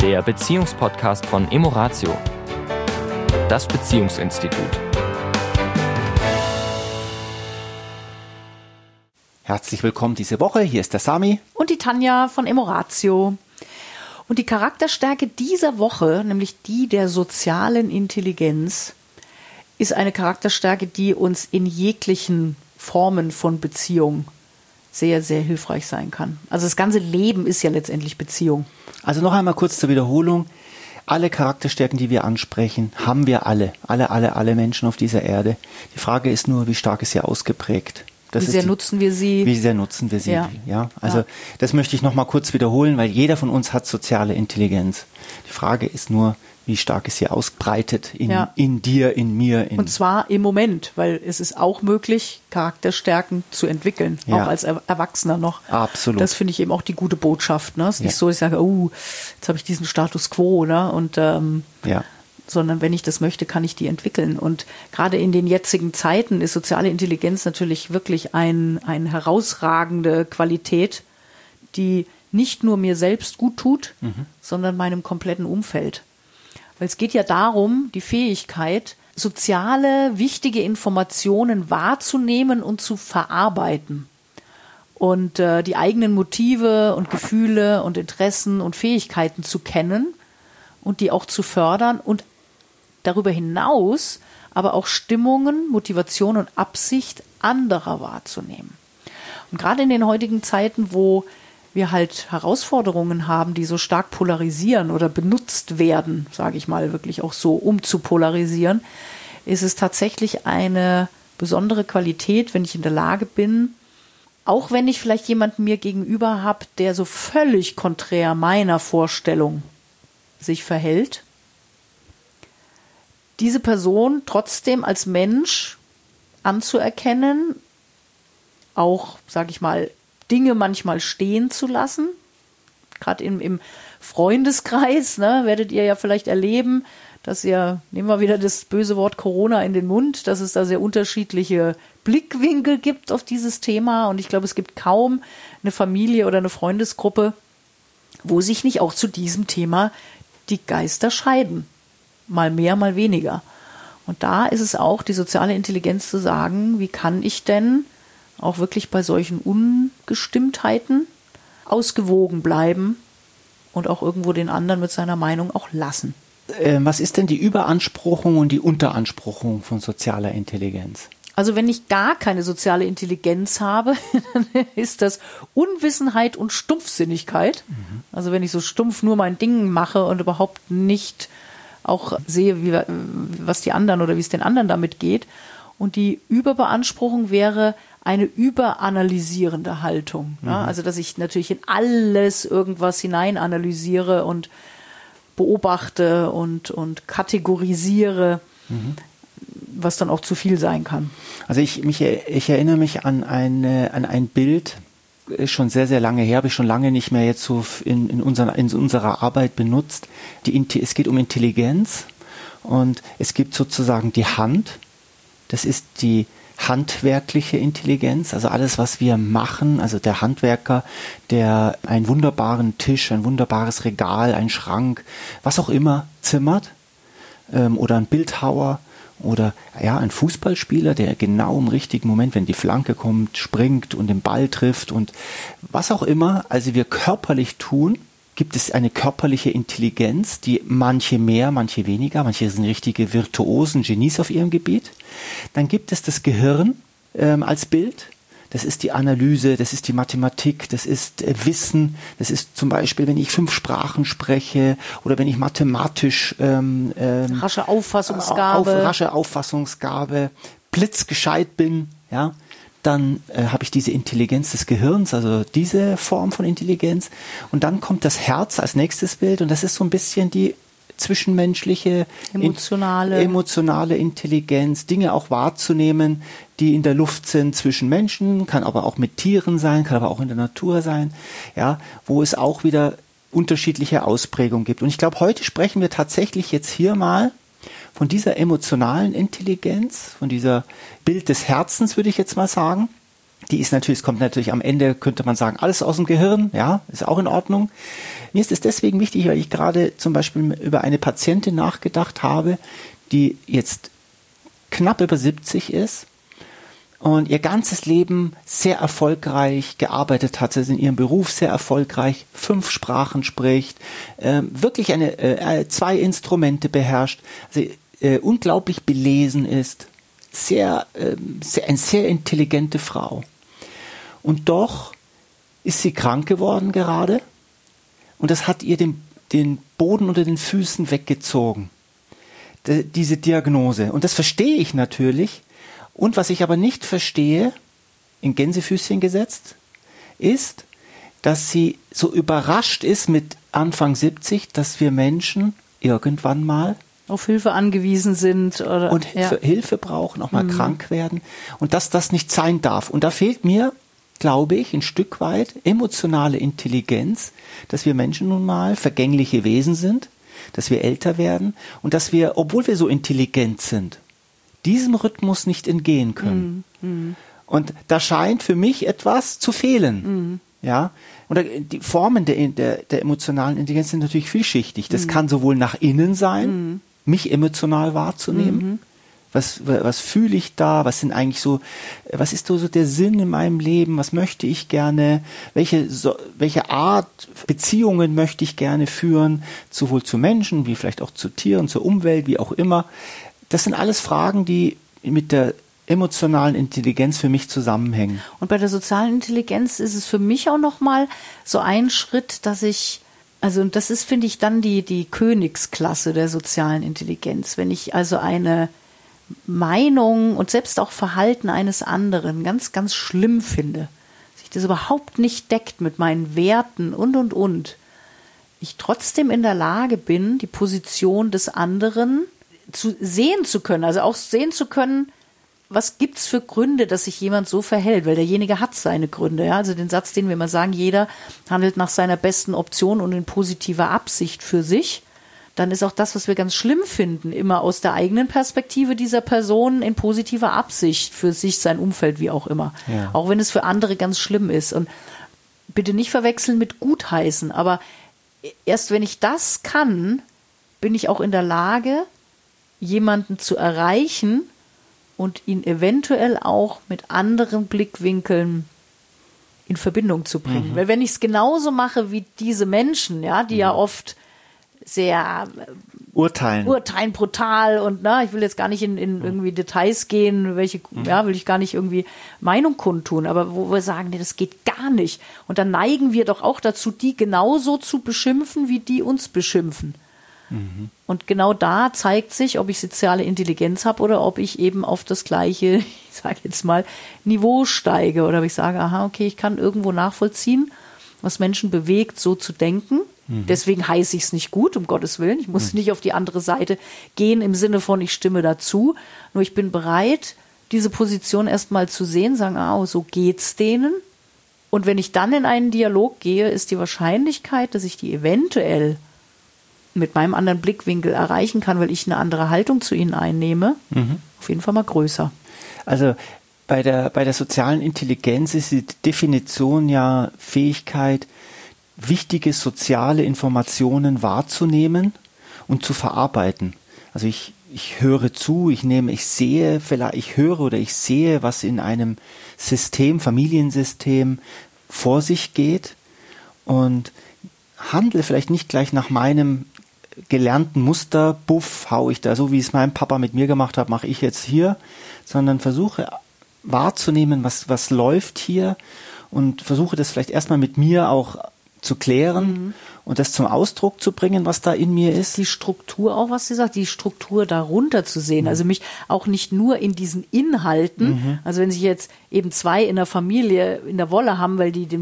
der Beziehungspodcast von Emoratio, das Beziehungsinstitut. Herzlich willkommen diese Woche, hier ist der Sami. Und die Tanja von Emoratio. Und die Charakterstärke dieser Woche, nämlich die der sozialen Intelligenz, ist eine Charakterstärke, die uns in jeglichen Formen von Beziehung sehr, sehr hilfreich sein kann. Also das ganze Leben ist ja letztendlich Beziehung. Also noch einmal kurz zur Wiederholung. Alle Charakterstärken, die wir ansprechen, haben wir alle Menschen auf dieser Erde. Die Frage ist nur, wie stark ist sie ausgeprägt? Wie sehr nutzen wir sie? Wie sehr nutzen wir sie? Ja. Also das möchte ich noch mal kurz wiederholen, weil jeder von uns hat soziale Intelligenz. Die Frage ist nur, wie stark ist sie ausbreitet in dir, in mir. Und zwar im Moment, weil es ist auch möglich, Charakterstärken zu entwickeln, auch als Erwachsener noch. Absolut. Das finde ich eben auch die gute Botschaft. Ne? Es ist nicht so, dass ich sage, jetzt habe ich diesen Status quo, ne? Und sondern wenn ich das möchte, kann ich die entwickeln. Und gerade in den jetzigen Zeiten ist soziale Intelligenz natürlich wirklich eine herausragende Qualität, die nicht nur mir selbst gut tut, sondern meinem kompletten Umfeld. Weil es geht ja darum, die Fähigkeit, soziale, wichtige Informationen wahrzunehmen und zu verarbeiten. Und die eigenen Motive und Gefühle und Interessen und Fähigkeiten zu kennen und die auch zu fördern und darüber hinaus aber auch Stimmungen, Motivation und Absicht anderer wahrzunehmen. Und gerade in den heutigen Zeiten, wo wir halt Herausforderungen haben, die so stark polarisieren oder benutzt werden, sage ich mal wirklich auch so, um zu polarisieren, ist es tatsächlich eine besondere Qualität, wenn ich in der Lage bin, auch wenn ich vielleicht jemanden mir gegenüber habe, der so völlig konträr meiner Vorstellung sich verhält, diese Person trotzdem als Mensch anzuerkennen, auch, sage ich mal, Dinge manchmal stehen zu lassen. Gerade im Freundeskreis, ne, werdet ihr ja vielleicht erleben, dass ihr, nehmen wir wieder das böse Wort Corona in den Mund, dass es da sehr unterschiedliche Blickwinkel gibt auf dieses Thema. Und ich glaube, es gibt kaum eine Familie oder eine Freundesgruppe, wo sich nicht auch zu diesem Thema die Geister scheiden. Mal mehr, mal weniger. Und da ist es auch die soziale Intelligenz zu sagen, wie kann ich denn auch wirklich bei solchen Ungestimmtheiten ausgewogen bleiben und auch irgendwo den anderen mit seiner Meinung auch lassen. Was ist denn die Überanspruchung und die Unteranspruchung von sozialer Intelligenz? Also wenn ich gar keine soziale Intelligenz habe, dann ist das Unwissenheit und Stumpfsinnigkeit. Also wenn ich so stumpf nur mein Ding mache und überhaupt nicht auch sehe, was die anderen oder wie es den anderen damit geht. Und die Überbeanspruchung wäre eine überanalysierende Haltung. Ja? Also dass ich natürlich in alles irgendwas hineinanalysiere und beobachte und kategorisiere, was dann auch zu viel sein kann. Also ich erinnere mich an ein Bild, ist schon sehr, sehr lange her, habe ich schon lange nicht mehr jetzt so in unserer Arbeit benutzt. Es geht um Intelligenz und es gibt sozusagen die Hand. Das ist die handwerkliche Intelligenz, also alles, was wir machen, also der Handwerker, der einen wunderbaren Tisch, ein wunderbares Regal, einen Schrank, was auch immer zimmert, oder ein Bildhauer oder ein Fußballspieler, der genau im richtigen Moment, wenn die Flanke kommt, springt und den Ball trifft und was auch immer, also wir körperlich tun, gibt es eine körperliche Intelligenz, die manche mehr, manche weniger, manche sind richtige Virtuosen, Genies auf ihrem Gebiet. Dann gibt es das Gehirn als Bild. Das ist die Analyse, das ist die Mathematik, das ist Wissen. Das ist zum Beispiel, wenn ich 5 Sprachen spreche oder wenn ich mathematisch rasche Auffassungsgabe, blitzgescheit bin, ja. Dann habe ich diese Intelligenz des Gehirns, also diese Form von Intelligenz. Und dann kommt das Herz als nächstes Bild und das ist so ein bisschen die zwischenmenschliche, emotionale Intelligenz, Dinge auch wahrzunehmen, die in der Luft sind zwischen Menschen, kann aber auch mit Tieren sein, kann aber auch in der Natur sein, ja, wo es auch wieder unterschiedliche Ausprägungen gibt. Und ich glaube, heute sprechen wir tatsächlich jetzt hier mal von dieser emotionalen Intelligenz, von dieser Bild des Herzens, würde ich jetzt mal sagen. Die ist natürlich, es kommt natürlich am Ende, könnte man sagen, alles aus dem Gehirn, ja, ist auch in Ordnung. Mir ist es deswegen wichtig, weil ich gerade zum Beispiel über eine Patientin nachgedacht habe, die jetzt knapp über 70 ist und ihr ganzes Leben sehr erfolgreich gearbeitet hat, also in ihrem Beruf sehr erfolgreich, 5 Sprachen spricht, wirklich 2 Instrumente beherrscht, also unglaublich belesen ist, eine sehr intelligente Frau. Und doch ist sie krank geworden gerade und das hat ihr den Boden unter den Füßen weggezogen, diese Diagnose. Und das verstehe ich natürlich. Und was ich aber nicht verstehe, in Gänsefüßchen gesetzt, ist, dass sie so überrascht ist mit Anfang 70, dass wir Menschen irgendwann mal auf Hilfe angewiesen sind und Hilfe brauchen, auch mal krank werden und dass das nicht sein darf. Und da fehlt mir, glaube ich, ein Stück weit emotionale Intelligenz, dass wir Menschen nun mal vergängliche Wesen sind, dass wir älter werden und dass wir, obwohl wir so intelligent sind, diesem Rhythmus nicht entgehen können. Und da scheint für mich etwas zu fehlen. Ja? Und die Formen der emotionalen Intelligenz sind natürlich vielschichtig. Das kann sowohl nach innen sein, mich emotional wahrzunehmen. Was fühle ich da? Was sind eigentlich so, was ist so der Sinn in meinem Leben? Was möchte ich gerne? Welche Art Beziehungen möchte ich gerne führen? Sowohl zu Menschen, wie vielleicht auch zu Tieren, zur Umwelt, wie auch immer. Das sind alles Fragen, die mit der emotionalen Intelligenz für mich zusammenhängen. Und bei der sozialen Intelligenz ist es für mich auch nochmal so ein Schritt, dass und das ist, finde ich, dann die Königsklasse der sozialen Intelligenz. Wenn ich also eine Meinung und selbst auch Verhalten eines anderen ganz, ganz schlimm finde, sich das überhaupt nicht deckt mit meinen Werten und, ich trotzdem in der Lage bin, die Position des anderen sehen zu können, also auch sehen zu können, was gibt's für Gründe, dass sich jemand so verhält, weil derjenige hat seine Gründe. Ja? Also den Satz, den wir immer sagen, jeder handelt nach seiner besten Option und in positiver Absicht für sich, dann ist auch das, was wir ganz schlimm finden, immer aus der eigenen Perspektive dieser Person in positiver Absicht für sich, sein Umfeld, wie auch immer. Ja. Auch wenn es für andere ganz schlimm ist. Und bitte nicht verwechseln mit gutheißen, aber erst wenn ich das kann, bin ich auch in der Lage, jemanden zu erreichen und ihn eventuell auch mit anderen Blickwinkeln in Verbindung zu bringen. Weil wenn ich es genauso mache wie diese Menschen, ja, die ja oft sehr urteilen brutal und ich will jetzt gar nicht in irgendwie Details gehen, will ich gar nicht irgendwie Meinung kundtun, aber wo wir sagen, nee, das geht gar nicht. Und dann neigen wir doch auch dazu, die genauso zu beschimpfen, wie die uns beschimpfen. Und genau da zeigt sich, ob ich soziale Intelligenz habe oder ob ich eben auf das gleiche, ich sage jetzt mal, Niveau steige oder ob ich sage, aha, okay, ich kann irgendwo nachvollziehen, was Menschen bewegt, so zu denken. Deswegen heiße ich es nicht gut, um Gottes Willen. Ich muss nicht auf die andere Seite gehen im Sinne von, ich stimme dazu. Nur ich bin bereit, diese Position erstmal zu sehen, sagen, so geht's denen. Und wenn ich dann in einen Dialog gehe, ist die Wahrscheinlichkeit, dass ich die eventuell mit meinem anderen Blickwinkel erreichen kann, weil ich eine andere Haltung zu ihnen einnehme, auf jeden Fall mal größer. Also bei der sozialen Intelligenz ist die Definition ja Fähigkeit, wichtige soziale Informationen wahrzunehmen und zu verarbeiten. Also ich höre zu, ich sehe, was in einem System, Familiensystem vor sich geht und handle vielleicht nicht gleich nach meinem gelernten Muster, hau ich da, so wie es mein Papa mit mir gemacht hat, mache ich jetzt hier, sondern versuche wahrzunehmen, was läuft hier und versuche das vielleicht erstmal mit mir auch zu klären und das zum Ausdruck zu bringen, was da in mir ist. Die Struktur auch, was sie sagt, die Struktur darunter zu sehen. Also mich auch nicht nur in diesen Inhalten, also wenn sich jetzt eben 2 in der Familie in der Wolle haben, weil die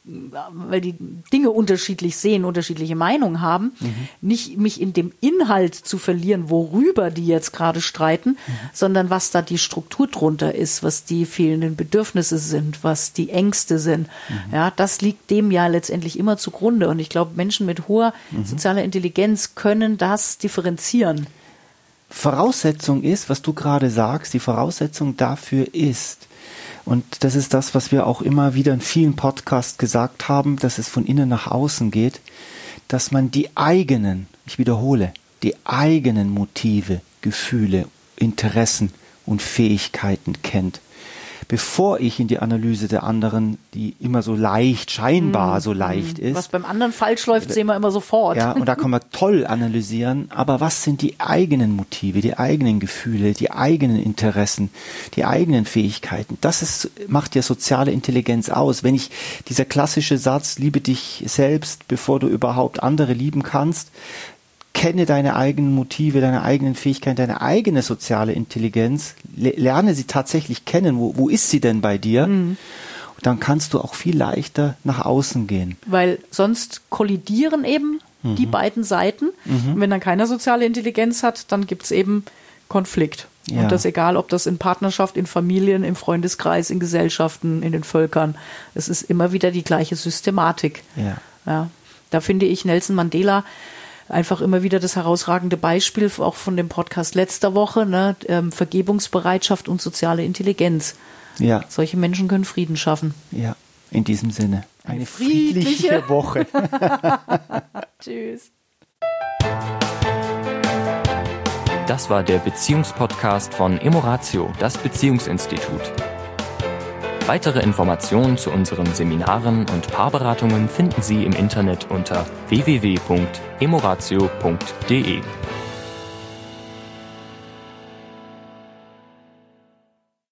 Dinge unterschiedlich sehen, unterschiedliche Meinungen haben, nicht mich in dem Inhalt zu verlieren, worüber die jetzt gerade streiten, sondern was da die Struktur drunter ist, was die fehlenden Bedürfnisse sind, was die Ängste sind. Ja, das liegt dem ja letztendlich immer zugrunde. Und ich glaube, Menschen mit hoher sozialer Intelligenz können das differenzieren. Voraussetzung ist, was du gerade sagst, die Voraussetzung dafür ist, Und das ist das, was wir auch immer wieder in vielen Podcasts gesagt haben, dass es von innen nach außen geht, dass man die eigenen, ich wiederhole, die eigenen Motive, Gefühle, Interessen und Fähigkeiten kennt. Bevor ich in die Analyse der anderen, die immer so leicht, scheinbar so leicht ist. Was beim anderen falsch läuft, sehen wir immer sofort. Ja, und da kann man toll analysieren, aber was sind die eigenen Motive, die eigenen Gefühle, die eigenen Interessen, die eigenen Fähigkeiten? Macht ja soziale Intelligenz aus. Wenn dieser klassische Satz, liebe dich selbst, bevor du überhaupt andere lieben kannst, kenne deine eigenen Motive, deine eigenen Fähigkeiten, deine eigene soziale Intelligenz, lerne sie tatsächlich kennen. Wo ist sie denn bei dir? Und dann kannst du auch viel leichter nach außen gehen. Weil sonst kollidieren eben die beiden Seiten. Und wenn dann keiner soziale Intelligenz hat, dann gibt es eben Konflikt. Ja. Und das egal, ob das in Partnerschaft, in Familien, im Freundeskreis, in Gesellschaften, in den Völkern. Es ist immer wieder die gleiche Systematik. Ja. Da finde ich Nelson Mandela einfach immer wieder das herausragende Beispiel, auch von dem Podcast letzter Woche, ne? Vergebungsbereitschaft und soziale Intelligenz. Ja. Solche Menschen können Frieden schaffen. Ja, in diesem Sinne. Eine friedliche Woche. Tschüss. Das war der Beziehungspodcast von Emoratio, das Beziehungsinstitut. Weitere Informationen zu unseren Seminaren und Paarberatungen finden Sie im Internet unter www.emoratio.de.